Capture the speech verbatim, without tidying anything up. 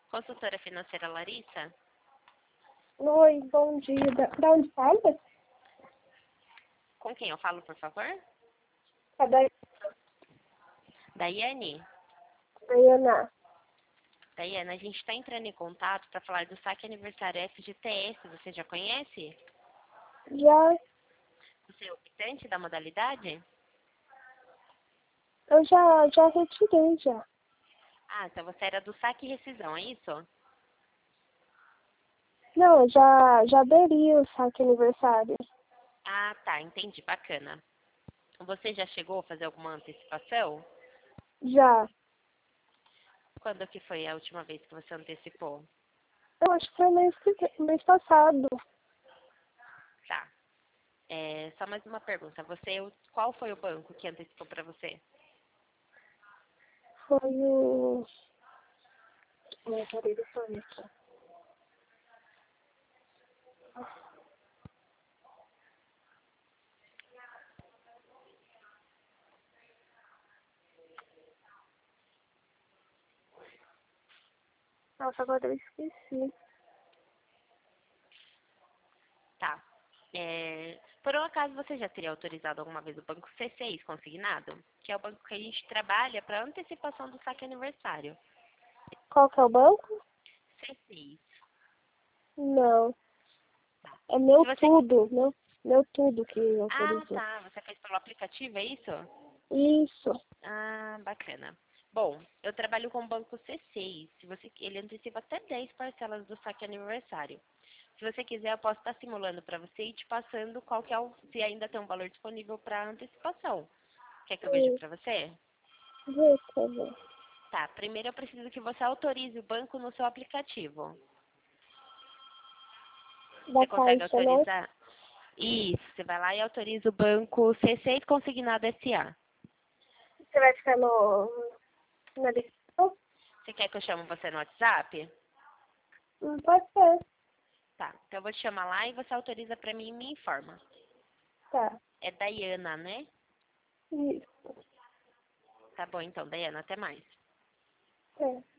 Consultora financeira Larissa? Oi, bom dia. Da, da onde fala? Com quem eu falo, por favor? A da Daiane? Dayana. Daiane, a gente está entrando em contato para falar do saque aniversário F G T S. Você já conhece? Já, Você é optante da modalidade? eu já, já retirei já. Ah, então você era do saque e rescisão, é isso? Não, eu já, já aderi o saque aniversário. Ah, tá, entendi, bacana. Você já chegou a fazer alguma antecipação? Já. Quando que foi a última vez que você antecipou? Eu acho que foi mês, que- mês passado. Tá. É, só mais uma pergunta. Você, qual foi o banco que antecipou para você? Foi o... Ai, peraí, deixa eu ver aqui. Nossa, agora eu esqueci. Tá. É, por um acaso você já teria autorizado alguma vez o banco C seis consignado? Que é o banco que a gente trabalha para antecipação do saque aniversário. Qual que é o banco? C seis. Não. Tá. É meu Se você... tudo. Meu, meu tudo que Ah, autorizou. tá. Você fez pelo aplicativo, é isso? Isso. Ah, bacana. Bom, eu trabalho com o banco C seis. Se você, ele antecipa até dez parcelas do saque aniversário. Se você quiser, eu posso estar simulando para você e te passando qual que é o, se ainda tem um valor disponível para antecipação. Quer que eu veja Sim. para você? Vê, por favor. Tá, primeiro eu preciso que você autorize o banco no seu aplicativo. Da Você consegue Caixa, né? autorizar? Isso, você vai lá e autoriza o banco C seis Consignado S A. Você vai ficar no, na descrição? Você quer que eu chame você no WhatsApp? Hum, Pode ser. Tá, então eu vou te chamar lá e você autoriza para mim e me informa. Tá. É Daiana, né? Isso. Tá bom então, Daiana, até mais. É.